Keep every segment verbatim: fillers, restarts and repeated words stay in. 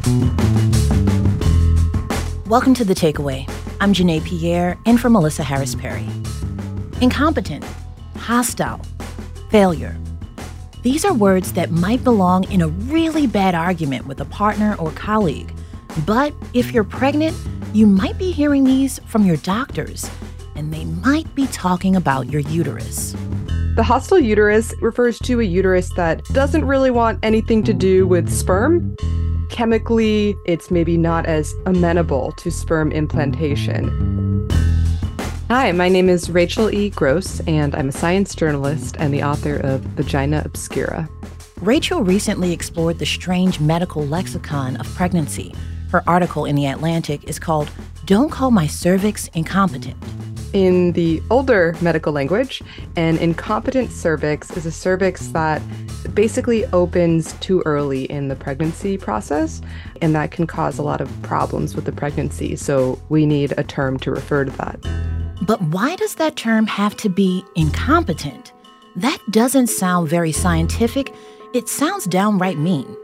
Welcome to The Takeaway. I'm Janae Pierre, in for Melissa Harris Perry. Incompetent, hostile, failure. These are words that might belong in a really bad argument with a partner or colleague. But if you're pregnant, you might be hearing these from your doctors, and they might be talking about your uterus. The hostile uterus refers to a uterus that doesn't really want anything to do with sperm. Chemically, it's maybe not as amenable to sperm implantation. Hi, my name is Rachel E. Gross, and I'm a science journalist and the author of Vagina Obscura. Rachel recently explored the strange medical lexicon of pregnancy. Her article in The Atlantic is called "Don't Call My Cervix Incompetent." In the older medical language, an incompetent cervix is a cervix that basically opens too early in the pregnancy process, and that can cause a lot of problems with the pregnancy. So we need a term to refer to that. But why does that term have to be incompetent? That doesn't sound very scientific. It sounds downright mean.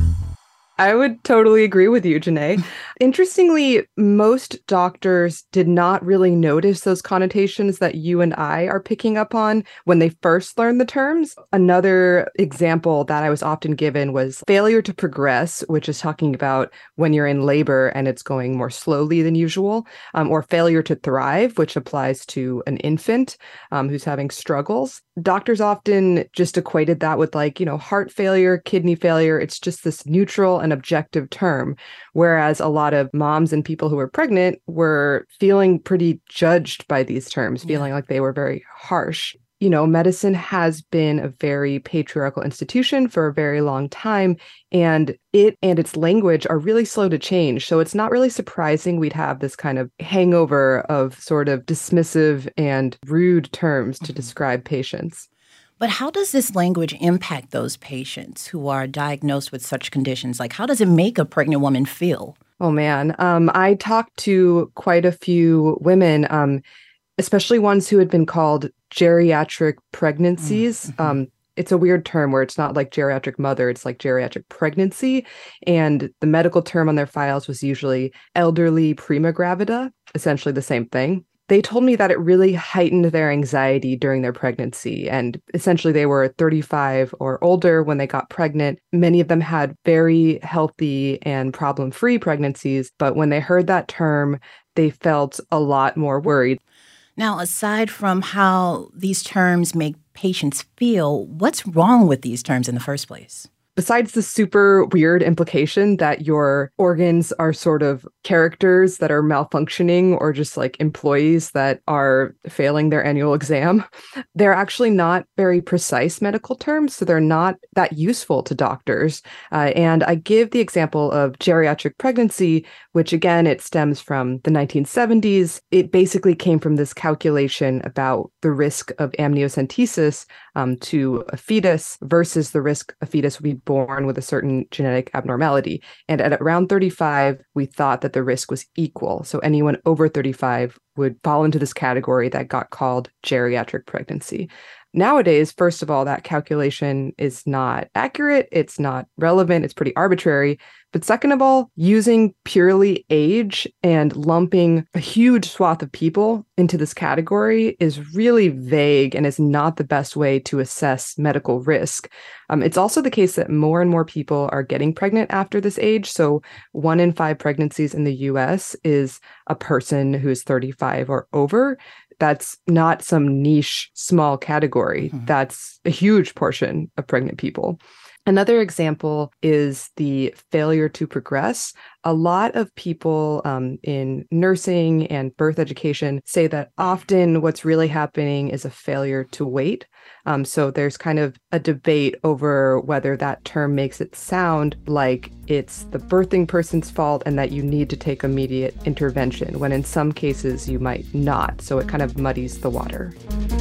I would totally agree with you, Janae. Interestingly, most doctors did not really notice those connotations that you and I are picking up on when they first learned the terms. Another example that I was often given was failure to progress, which is talking about when you're in labor and it's going more slowly than usual, um, or failure to thrive, which applies to an infant um, who's having struggles. Doctors often just equated that with, like, you know, heart failure, kidney failure. It's just this neutral and objective term, whereas a lot of moms and people who were pregnant were feeling pretty judged by these terms, feeling yeah. like they were very harsh. You know, medicine has been a very patriarchal institution for a very long time, and it and its language are really slow to change. So it's not really surprising we'd have this kind of hangover of sort of dismissive and rude terms to mm-hmm. describe patients. But how does this language impact those patients who are diagnosed with such conditions? Like, how does it make a pregnant woman feel? Oh, man. Um, I talked to quite a few women, um, especially ones who had been called geriatric pregnancies. Mm-hmm. Um, it's a weird term where it's not like geriatric mother, it's like geriatric pregnancy. And the medical term on their files was usually elderly prima gravida, essentially the same thing. They told me that it really heightened their anxiety during their pregnancy. And essentially, they were thirty-five or older when they got pregnant. Many of them had very healthy and problem-free pregnancies. But when they heard that term, they felt a lot more worried. Now, aside from how these terms make patients feel, what's wrong with these terms in the first place? Besides the super weird implication that your organs are sort of characters that are malfunctioning or just like employees that are failing their annual exam, they're actually not very precise medical terms, so they're not that useful to doctors. Uh, and I give the example of geriatric pregnancy, which again, it stems from the nineteen seventies. It basically came from this calculation about the risk of amniocentesis um, to a fetus versus the risk a fetus would be born with a certain genetic abnormality. And at around thirty-five, we thought that the risk was equal. So anyone over thirty-five would fall into this category that got called geriatric pregnancy. Nowadays, first of all, that calculation is not accurate. It's not relevant. It's pretty arbitrary. But second of all, using purely age and lumping a huge swath of people into this category is really vague and is not the best way to assess medical risk. Um, it's also the case that more and more people are getting pregnant after this age. So one in five pregnancies in the U S is a person who's thirty-five or over. That's not some niche small category. Mm-hmm. That's a huge portion of pregnant people. Another example is the failure to progress. A lot of people um, in nursing and birth education say that often what's really happening is a failure to wait. Um, so there's kind of a debate over whether that term makes it sound like it's the birthing person's fault and that you need to take immediate intervention, when in some cases you might not. So it kind of muddies the water.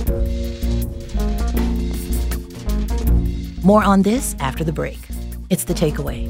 More on this after the break. It's The Takeaway.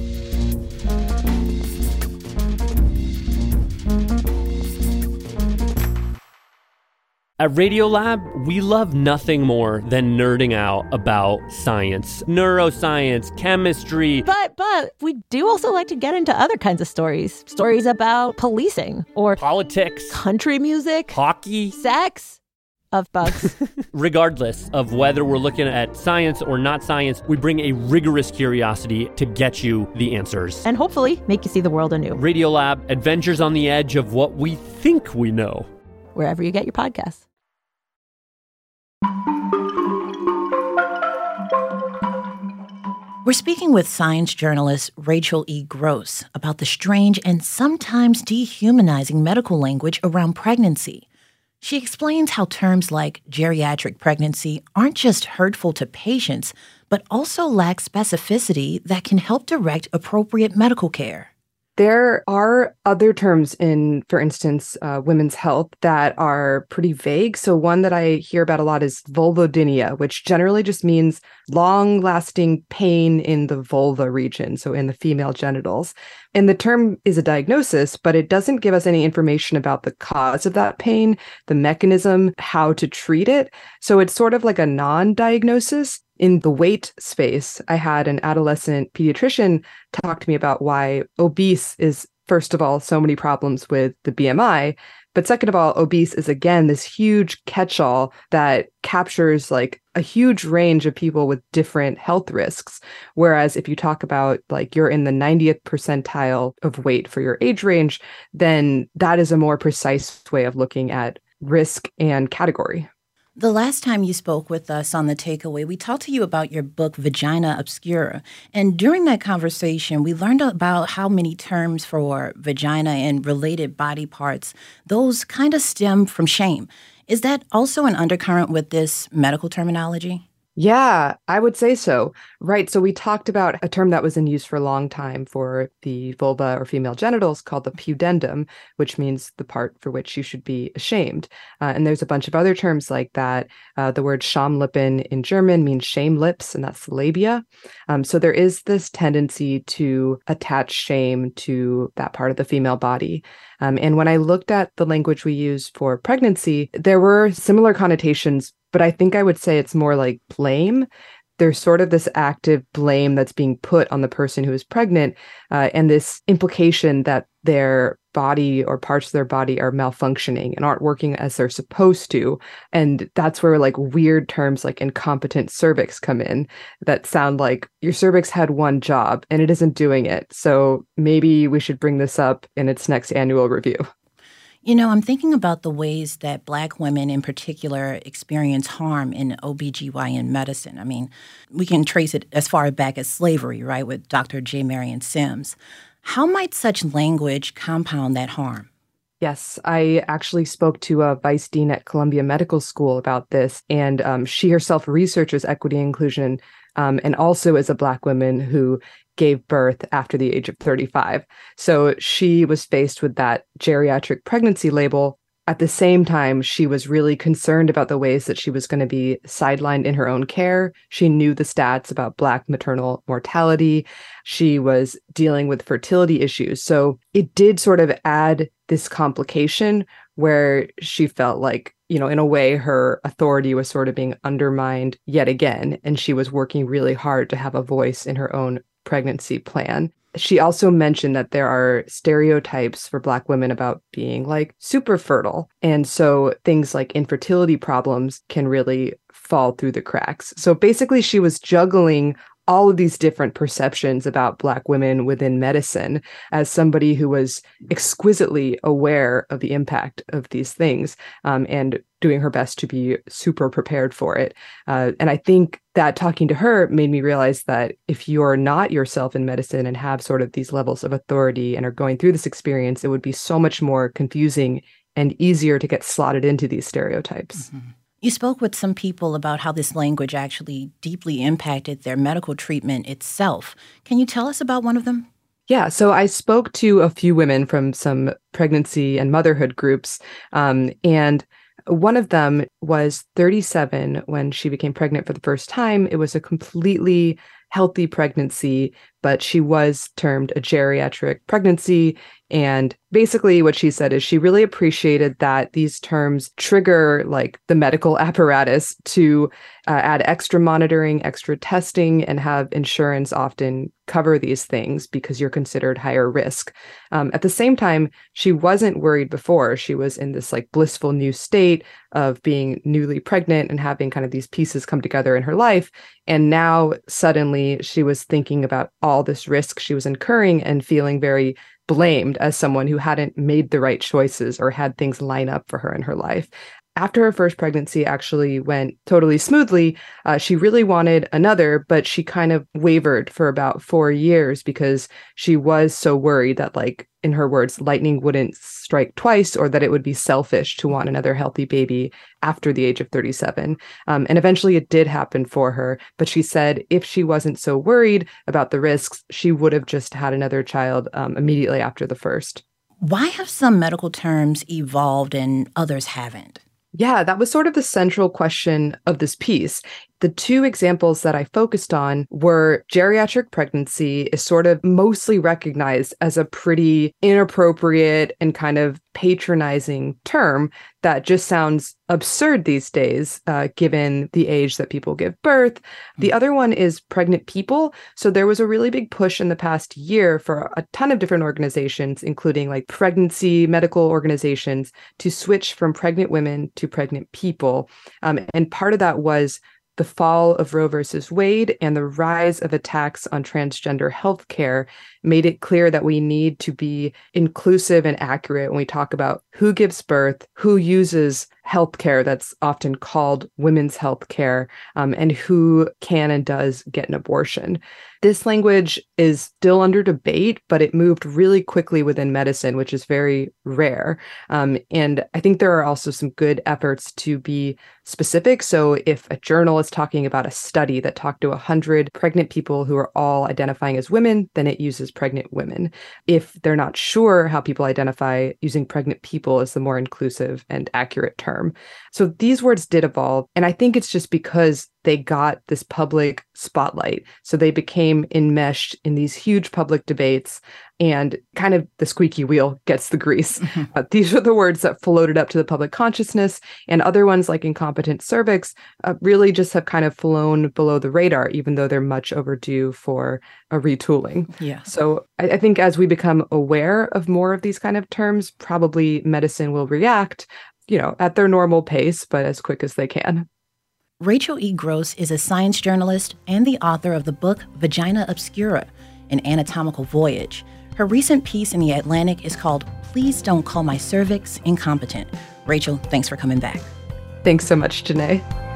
At Radiolab, we love nothing more than nerding out about science, neuroscience, chemistry. But, but we do also like to get into other kinds of stories. Stories about policing or politics, country music, hockey, sex, of bugs. Regardless of whether we're looking at science or not science, we bring a rigorous curiosity to get you the answers. And hopefully make you see the world anew. Radiolab, adventures on the edge of what we think we know. Wherever you get your podcasts. We're speaking with science journalist Rachel E. Gross about the strange and sometimes dehumanizing medical language around pregnancy. She explains how terms like geriatric pregnancy aren't just hurtful to patients, but also lack specificity that can help direct appropriate medical care. There are other terms in, for instance, uh, women's health that are pretty vague. So one that I hear about a lot is vulvodynia, which generally just means long-lasting pain in the vulva region, so in the female genitals. And the term is a diagnosis, but it doesn't give us any information about the cause of that pain, the mechanism, how to treat it. So it's sort of like a non-diagnosis. In the weight space, I had an adolescent pediatrician talk to me about why obese is, first of all, so many problems with the B M I. But second of all, obese is, again, this huge catch-all that captures like a huge range of people with different health risks. Whereas if you talk about like you're in the ninetieth percentile of weight for your age range, then that is a more precise way of looking at risk and category. The last time you spoke with us on The Takeaway, we talked to you about your book, Vagina Obscura. And during that conversation, we learned about how many terms for vagina and related body parts, those kind of stem from shame. Is that also an undercurrent with this medical terminology? Yeah, I would say so. Right. So we talked about a term that was in use for a long time for the vulva or female genitals called the pudendum, which means the part for which you should be ashamed. Uh, and there's a bunch of other terms like that. Uh, the word Schamlippen in German means shame lips, and that's the labia. Um, so there is this tendency to attach shame to that part of the female body. Um, and when I looked at the language we use for pregnancy, there were similar connotations, but I think I would say it's more like blame. There's sort of this active blame that's being put on the person who is pregnant, uh, and this implication that their body or parts of their body are malfunctioning and aren't working as they're supposed to. And that's where like weird terms like incompetent cervix come in that sound like your cervix had one job and it isn't doing it. So maybe we should bring this up in its next annual review. You know, I'm thinking about the ways that Black women in particular experience harm in O B G Y N medicine. I mean, we can trace it as far back as slavery, right, with Doctor J. Marion Sims. How might such language compound that harm? Yes, I actually spoke to a vice dean at Columbia Medical School about this, and um, she herself researches equity and inclusion um, and also is a Black woman who gave birth after the age of thirty-five. So she was faced with that geriatric pregnancy label. At the same time, she was really concerned about the ways that she was going to be sidelined in her own care. She knew the stats about Black maternal mortality. She was dealing with fertility issues. So it did sort of add this complication where she felt like, you know, in a way, her authority was sort of being undermined yet again. And she was working really hard to have a voice in her own pregnancy plan. She also mentioned that there are stereotypes for Black women about being like super fertile. And so things like infertility problems can really fall through the cracks. So basically, she was juggling all of these different perceptions about Black women within medicine as somebody who was exquisitely aware of the impact of these things um, and doing her best to be super prepared for it. Uh, and I think that talking to her made me realize that if you're not yourself in medicine and have sort of these levels of authority and are going through this experience, it would be so much more confusing and easier to get slotted into these stereotypes. Mm-hmm. You spoke with some people about how this language actually deeply impacted their medical treatment itself. Can you tell us about one of them? Yeah, so I spoke to a few women from some pregnancy and motherhood groups, um, and one of them was thirty-seven when she became pregnant for the first time. It was a completely healthy pregnancy, but she was termed a geriatric pregnancy. And basically what she said is she really appreciated that these terms trigger like the medical apparatus to uh, add extra monitoring, extra testing, and have insurance often cover these things because you're considered higher risk. Um, at the same time, she wasn't worried before. She was in this like blissful new state of being newly pregnant and having kind of these pieces come together in her life. And now suddenly she was thinking about all this risk she was incurring and feeling very blamed as someone who hadn't made the right choices or had things line up for her in her life. After her first pregnancy actually went totally smoothly, uh, she really wanted another, but she kind of wavered for about four years because she was so worried that, like, in her words, lightning wouldn't strike twice, or that it would be selfish to want another healthy baby after the age of thirty-seven. Um, and eventually it did happen for her. But she said if she wasn't so worried about the risks, she would have just had another child um, immediately after the first. Why have some medical terms evolved and others haven't? Yeah, that was sort of the central question of this piece. The two examples that I focused on were geriatric pregnancy is sort of mostly recognized as a pretty inappropriate and kind of patronizing term that just sounds absurd these days, uh, given the age that people give birth. The other one is pregnant people. So there was a really big push in the past year for a ton of different organizations, including like pregnancy medical organizations, to switch from pregnant women to pregnant people. Um, and part of that was the fall of Roe versus Wade and the rise of attacks on transgender healthcare made it clear that we need to be inclusive and accurate when we talk about who gives birth, who uses healthcare that's often called women's healthcare, um, and who can and does get an abortion. This language is still under debate, but it moved really quickly within medicine, which is very rare. Um, and I think there are also some good efforts to be specific. So if a journal is talking about a study that talked to one hundred pregnant people who are all identifying as women, then it uses pregnant women. If they're not sure how people identify, using pregnant people is the more inclusive and accurate term. So these words did evolve. And I think it's just because they got this public spotlight. So they became enmeshed in these huge public debates, and kind of the squeaky wheel gets the grease. Mm-hmm. Uh, these are the words that floated up to the public consciousness, and other ones like incompetent cervix uh, really just have kind of flown below the radar, even though they're much overdue for a retooling. Yeah. So I, I think as we become aware of more of these kind of terms, probably medicine will react, you know, at their normal pace, but as quick as they can. Rachel E. Gross is a science journalist and the author of the book Vagina Obscura, An Anatomical Voyage. Her recent piece in The Atlantic is called Please Don't Call My Cervix Incompetent. Rachel, thanks for coming back. Thanks so much, Janae.